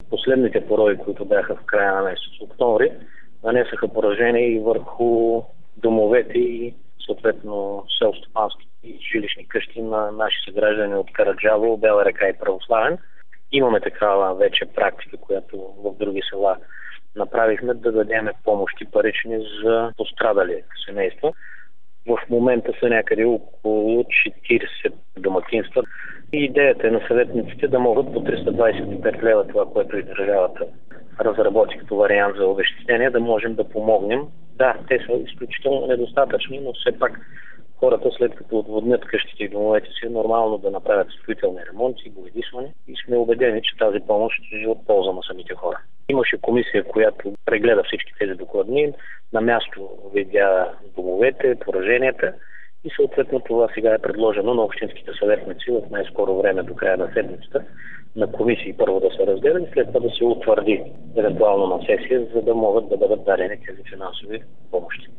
последните порои, които бяха в края на месец октомври, нанесаха поражение и върху домовете и съответно селстопански и жилищни къщи на наши съграждани от Караджаво, Бяла река и Православен. Имаме такава вече практика, която в други села направихме, да дадем помощи парични за пострадали семейства. В момента са някъде около 40 домакинства. И идеята е на съветниците да могат по 325 лева, това, което и държавата разработи като вариант за обезщетение, да можем да помогнем. Да, те са изключително недостатъчни, но все пак хората, след като отводнят къщите и домовете си, е нормално да направят строителни ремонти, боядисване и сме убедени, че тази помощ ще е от полза на самите хора. Имаше комисия, която прегледа всички тези докладни, на място видя домовете, пораженията и съответно това сега е предложено на общинските съветници в най-скоро време до края на седмицата на комисии първо да се разгледа и след това да се утвърди евентуално на сесия, за да могат да бъдат дадени тези финансови помощи.